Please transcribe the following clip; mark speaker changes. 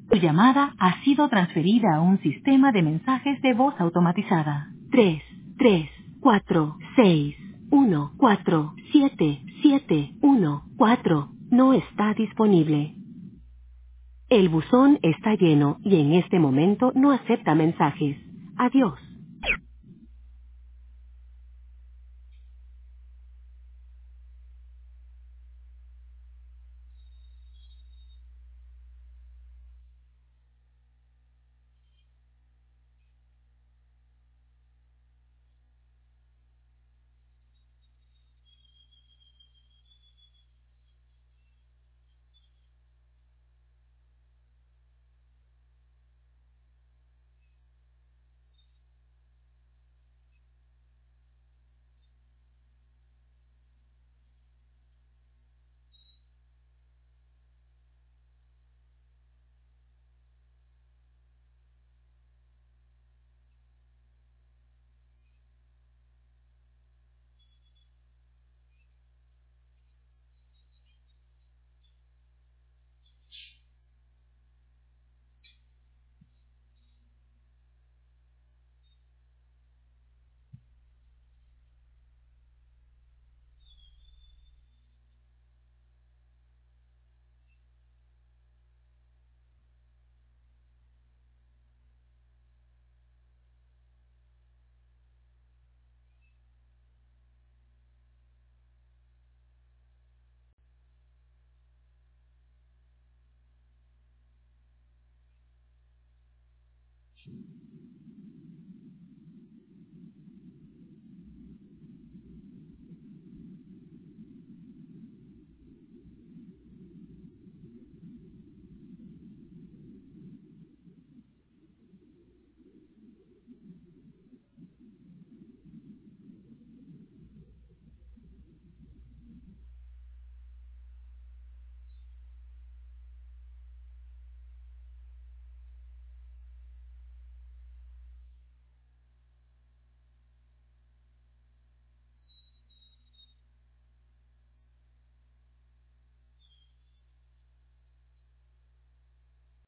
Speaker 1: Tu llamada ha sido transferida a un sistema de mensajes de voz automatizada. 3, 3, 4, 6, 1, 4, 7, 7, 1, 4 no está disponible. El buzón está lleno y en este momento no acepta mensajes. Adiós.